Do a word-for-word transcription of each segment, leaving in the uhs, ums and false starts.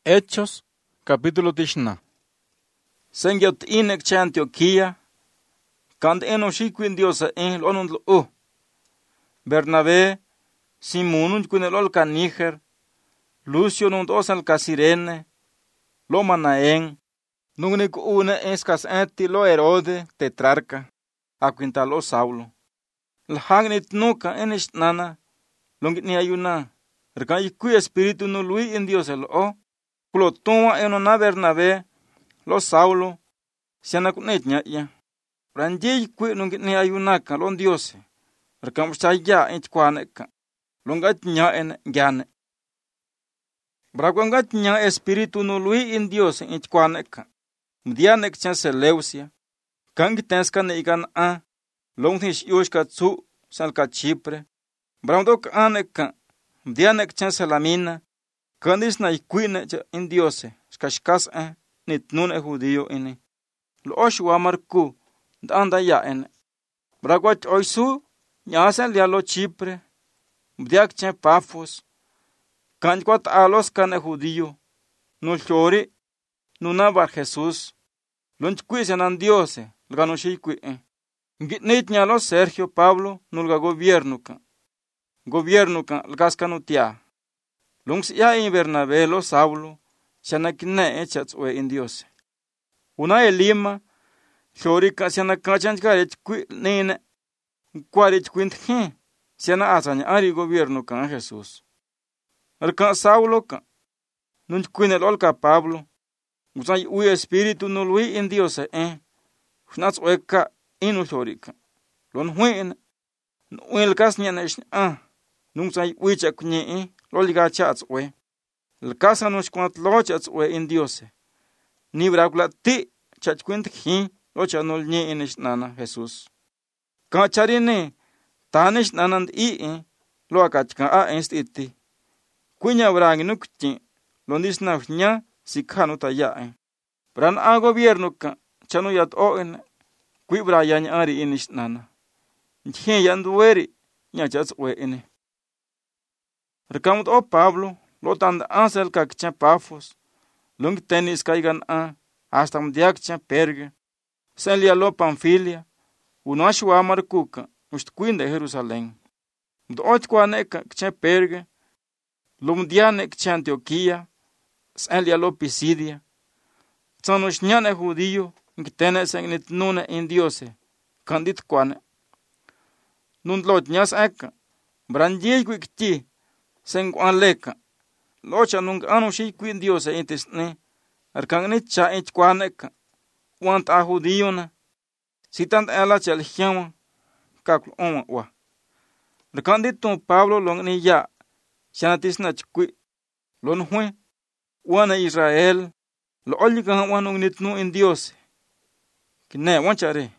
Hechos, capítulo tishna. Sengyot inek cha Antioquía, kand eno shikwin Dios en lonun lo Bernabé, Simón kun el olka Níger, Lucio nun osal Casirene, lo Manaén, nunik una escas enti lo Herode tetrarca, aquinta lo Saulo. Lhagnit nuka enish nana, longit ni ayuna, rkan yikui espíritu no lui en Dios el o, kulo tuma enona Bernabé, lo Saulo, siana kunet ya. Ranjay kwi nungit ni ayunaka lon Dios, rkan ya ench kwaneka, longat nya en gyane. Bragongat nya espíritu no lui en Dios ench kwaneka, mdianek chan Seleucia, kang tenska ne igan a, longtish yushka tsu, salka Chipre, bramdok aneka, mdianek chan Salamina, kandis na ikwine en Dios, skashkas a, nit nun e judío ene. Lo oshwa marku, anda ya en. Bragwat oisu, nyasen lialo Chipre, mdiak chen Pafos, kanjkwat alos kane judío, no chori, nuna bar Jesús, lunchquisen an Dios, lganushikwi e. Ngitnit nyalo Sergio Pablo, nulga gobierno ka. Gobierno ka, lgaskanutia. Lungs ya in Bernabé lo Saulo, shanakine echatswe in Dios. Una elima, chori ka shanakachanchkarech kwi nene, kwarech kwint he, shana asanya ari gobierno ka Jesús. Arka Saulo ka, nunch kwin el olka Pablo, usay ui espíritu no lui en Dios eh, shnats oeka inu chori ka. Lon huin, nuil kas nyanesh ah, nungsay ui chak nye eh, loliga chats oe. Lkasa nush kwant lo chats oe en Dios. Ni brakula ti chach kwint hi, lo chanol nye inish nana Jesús. Ka charine, tanish nanand i eh, lo akachka a enst iti. Kunya brangi nukti, londis na nya, si kanu ta ya eh. Bran a gobierno ka, chanu yat o en, kui bra yan ari inish nana. Nchen yandueri, nya chats oe ene. Rekamut o Pablo, lo tanda ansel ka kchen Pafos, lung tenis kaigan a, hasta mdiak chen Perge, sen lia lo Panfilia, unoashua markuka, mustquinde Jerusalén. Mdoch kwa neka kchen Perge, lumdiane kchen Antioquía, sen lia lo Pisidia, tsanush nyane judío, nkitene sen nit nune in Diose, kandit kwane. Nundlot nyas eka, branjie kwikti, sen kwan leka, locha nung anu shi kwin Diose intisne, arkangni cha ich kwaneka, kwant a judío na, sitant ela chal hiama, kakul oma wa. Arkandit tun Pablo long ni ya, shanatis na chkwi, lon hue, wana Israel, lo olligan wanung nitnu in Dios. Kine wanchare.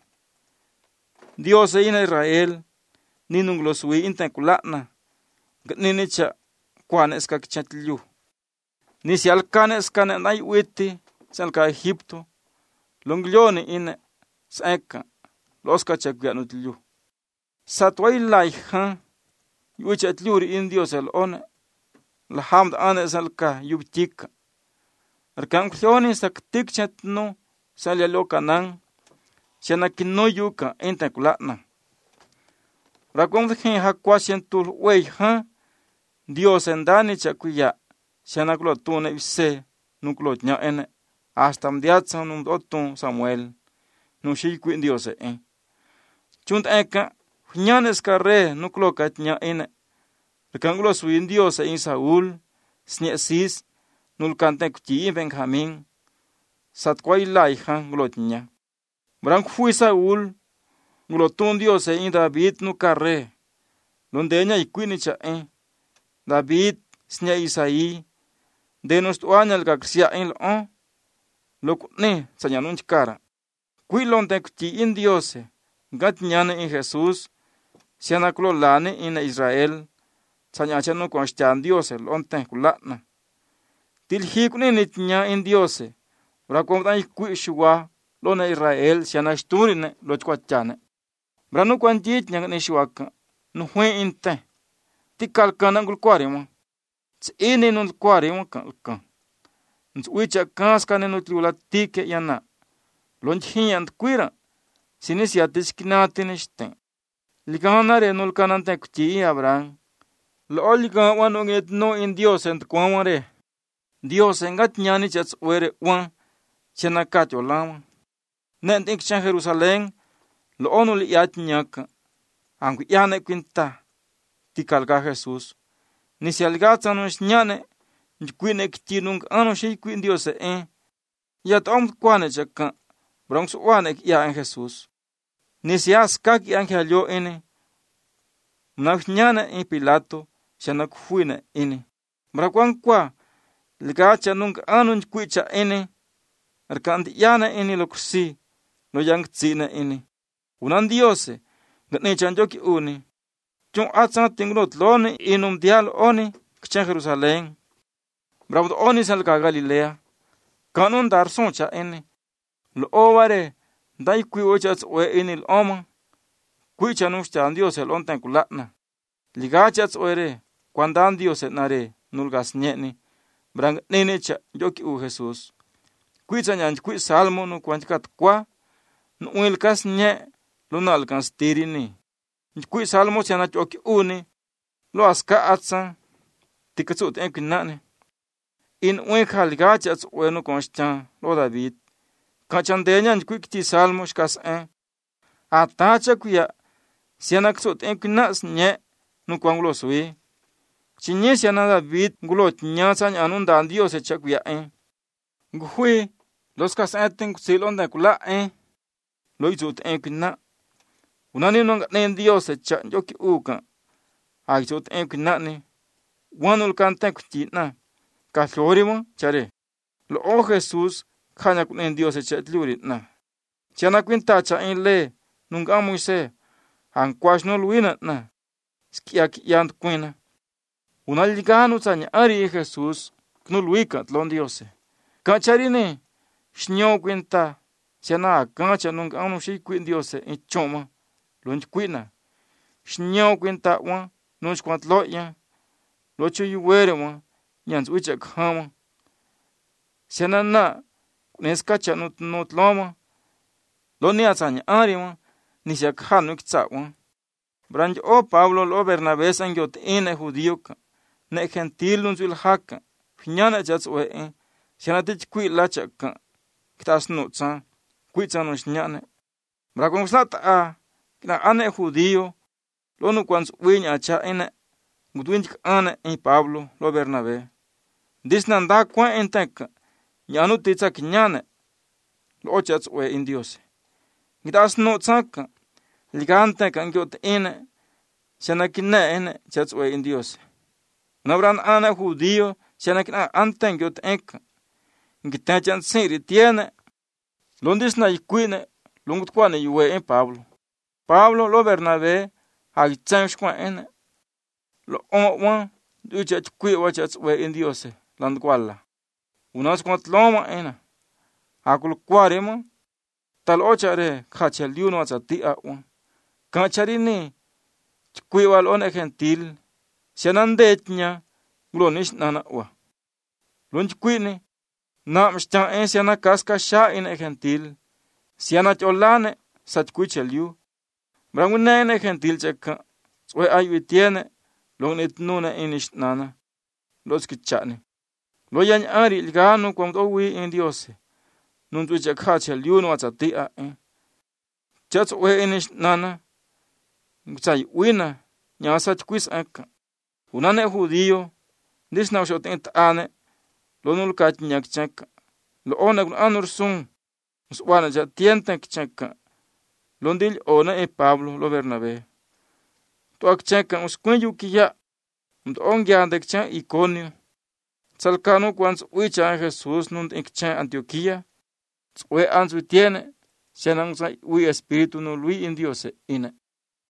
Dios in Israel, ninung lo sui intankulatna, gatnini cha kwane ska kchatliu. Ni si alkane skane nai witi, salka Egipto, longlione in saeka, loska chakwianutliu. Satwai laiha, yuchatliuri in Dios el one, la hamd ane salka yubtika. Arkanglione saktik chatno, salya lokanan, shanakino yuka intankulatna. Rakong hakwashentul wey ha, Dios endani chakuya, shanaklo tune vise, nuklot nya ene, hasta mdiatsa numdotun Samuel, nushikwin Dios eh. Chunt eka, nyanes kare nuklo kat nya ene, rekanglo suin Dios in Saúl, sniesis, nulkante kuchi Benjamín, satkwai laiha glot nya. Brang fui Saúl, glotun Dios in David nukare, donde nya ikwini cha eh. David, snya Isaí, de nuestro año el gaksia en lo, lo kune, sañanunch cara. Quilon de kuchi in Dios, gat nyane in Jesús, sianaklo lane in Israel, sañachano constan Dios, lonte kulatna. Til hikune nit nya in Dios, brakomdan ikwi shua, lona Israel, sianashturine, lo chkwachane. Branu kwanjit nyang nishuaka, nuhwe inte. Tikal kanang kwari mo. Ini nun kwari mo kan kan. Nsuicha kaska ne nutliula tike yana. Lonchian quira. Sinisia tiskinatinistin. Ligana re nulkanante kuchi Abraham. Lo liga wan et no in Dios ent kwamare. Dios engat nyani chats were wan. Chenakacho lama. Nent ik chan Jerusalén. Lo onul yat nyaka. Angu yane quinta. Tikalga Jesús. Ni si algata no nyane. Njukwine kitinung ano shi kwin Dios e. Yat om kwane chaka. Bronx wane ya en Jesús. Ni si askak yang yo ene. Mnak nyane en Pilato. Shanak fuine ene. Mrakwan kwa. Ligacha nung ano njkwicha ene. Arkand yana ene lo kusi. Lo yang tsina ene. Unan Diose. Gatne chanjoki uni. Chung atsan tingrot lone inum dial oni. Kchan Jerusalén. Bravo oni salga Galilea. Kanon dar soncha ene. Lo ovare. Dai kui ochats oe enil oma. Kui chanus chan Dios el ontan kulatna. Ligachats oere. Kwandan Dios et nare. Nulgas nyeni. Brang nene cha yoki u Jesús. Kui chanyan kui salmo no kwanchikat kwa. No uilkas nye. Lo nalkans tirini. Kui salmo chana yoki uni. Lo aska atsan. Tikatsut en kinane. In uinka ligachats oe no konshchan. Lo David. Kachandeñan kuikti salmos kas en. Atacha kuya. Sianak sot en kinas nye. Nukwangulo sui. Chinye siana David. Ngulo nyansan anundan Dios echa kuya en. Nguhui. Los kas en ten kusilon den kula en. Lo isot en kina. Unani nung nen Dios echa yoki uka. Aisot en kina ni. Wanul kan ten kuchitna. Kaslorimo chare. Lo o Jesús. Kanya kunen Dios echa tlurit na. Chiana kwinta cha in le. Nunga muise. Han kwash no luina na. Skiak yant kwina. Unaligano tanya ari Jesús. Kno luika tlon Diose. Kacharine. Shnyo kwinta. Chiana kancha nunga amushi kwin Diose. In choma. Lunch kwina. Shnyo kwinta wan. Nunch kwant lo ya. Locho yuwere wan. Nyans ucha kama. Chiana na. Neskacha nut nut loma. Lo ni atanya arima. Ni se akhanuk tsawan. Branj o Pablo lo Bernabé sangyot ene judioka. Ne gentil unzul haka. Finyana jats oe en. Sianatich kui lachaka. Kitas nutsa. Kui tsanush nyane. Brakong slata a. Kina ane judio. Lo nu kwans uinya acha ene. Ngutwinjik ane en Pablo lo Bernabé. Disnanda kwa enteka. Nyanu titsa kinyane. Lo ochats oe in Dios. Ngitas no tsaka. Ligante kan gyot ene. Siana kine ene. Chats oe in Dios. Nabran ana judio. Siana kina anten gyot eka. Ngitachan siri tiene. Londis na ikuine. Lungut kwane yue en Pablo. Pablo lo Bernabé. Hagitsan shkwa ene. Lo onwan. Duchach kui wachats oe in Dios. Landkwala. Unas kwant loma ena. Hakul kwarema. Tal ochare kachal diuno atzati awan. Kacharini. Chkuiwal one gentil. Sianandetnya. Glonish nana wa. Lunch kwini. Na mshtan en siana kaska sha in gentil. Siana cholane. Sachkuichel yu. Brangune en gentil cheka. Zwe ayu tiene. Lonit nuna inish nana. Los kichane. Lo yan ari ligano kwam owi in Diose. Nun tu chakha chel yuno atzati a en. Chats oe inish nana. Ngchay wina. Nyasach kwis eka. Unane judio. Dis na shot ent ane. Lo nul kach nyak cheka. Lo ona kun anur sun. Uswana ja tienten cheka. Londil ona e Pablo lo Bernabé. To ak cheka uskwenyu kiya. Mt ongya andek chen Iconio. Salcano cuans uicha Jesús nunt ikchen Antioquía. Ue ans tiene. Sianang ui espíritu no lui in Dios ine.